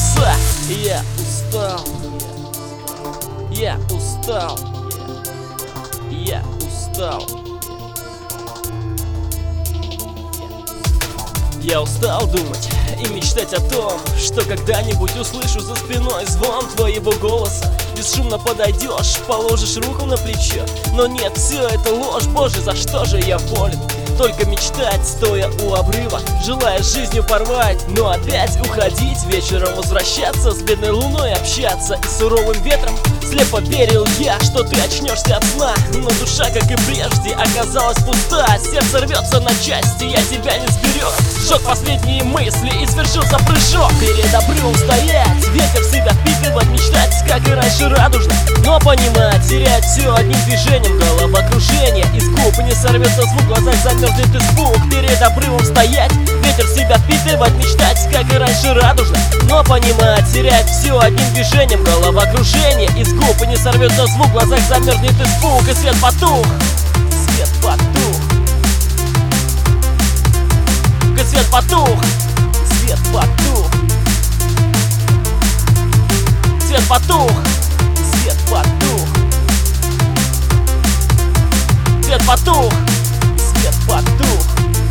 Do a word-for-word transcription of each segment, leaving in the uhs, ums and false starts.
небеса. Я устал, я устал, я устал. Я устал думать и мечтать о том, что когда-нибудь услышу за спиной звон твоего голоса. Бесшумно подойдешь, положишь руку на плечо. Но нет, все это ложь, боже, за что же я волен? Только мечтать, стоя у обрыва, желая жизнью порвать, но опять уходить, вечером возвращаться, с бедной луной общаться и суровым ветром. Слепо верил я, что ты очнешься от сна, но душа, как и прежде, оказалась пуста. Сердце рвется на части, я тебя не сберег. Сжег последние мысли и свершился прыжок. Перед обрывом стоять, ветер себя впитывать, мечтать, как и раньше радужно, но понимать, терять все одним движением. Головокружение из губ, не сорвется звук, в глазах замерзнет испуг. Перед обрывом стоять, ветер себя впитывать, мечтать, как и раньше радужно, но понимать, терять все одним движением. Головокружение из губ, и не сорвется звук, в глазах замерзнет испуг. И свет потух, свет потух, и свет потух, свет потух, свет потух, свет потух, свет потух, свет потух.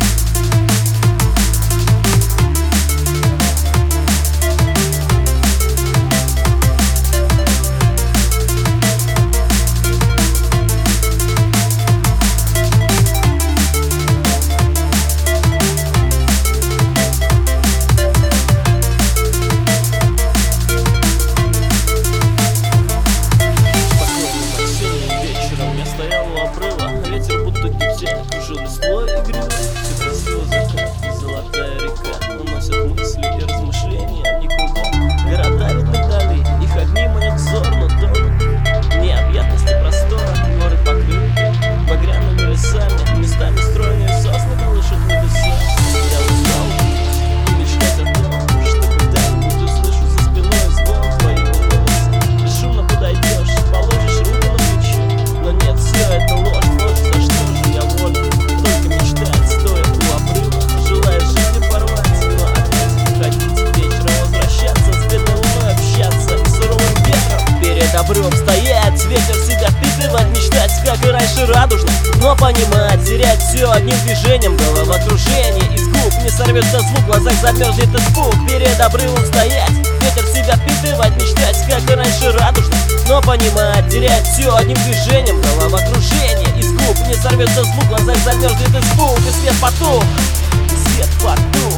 Кружил листвой игривой, все красиво закат, золотая река уносят мысли и размышления в никуда. Города видны вдали, их огни манят взор, но тонут необъятности простора. Горы покрыты багряными лесами, местами стройные сосны колышут небеса. Я устал и мечтать о том, что когда-нибудь услышу за спиной звон твоего голоса. Бесшумно подойдешь, положишь руку на плечо, но нет, все это ложь, ложь, за что же я волен? Только мечтать, стоя у обрыва, желая жизнью порвать, но опять уходить, вечером возвращаться, с бедной луной общаться и суровым ветром. Перед обрывом стоять, ветер себя впитывать, мечтать, как и раньше радужно, но понимать, терять все одним движением. Головокружение из губ, не сорвется звук, в глазах замерзнет испуг. Перед обрывом стоять, ветер себя впитывать, мечтать, как и раньше радужно, но понимать, терять все одним движением. Головокружение из губ, не сорвется звук, в глазах замерзнет испуг. И свет потух, свет потух,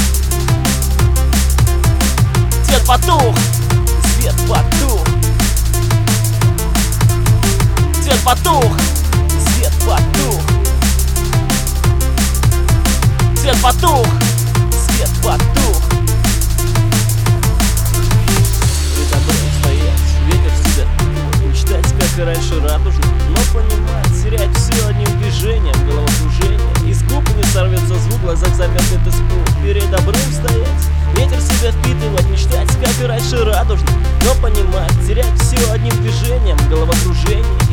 свет потух, свет потух, свет потух, свет потух, свет потух, свет потух. Перед обрывом стоять, ветер себя впитывать, мечтать, как и раньше радужно, но понимать, терять все одним движением. Головокружение из губ, не сорвется звук, в глазах замерзнет испуг. Перед обрывом стоять, ветер себя впитывать, мечтать, как и раньше радужно, но понимать, терять все одним движением. Головокружение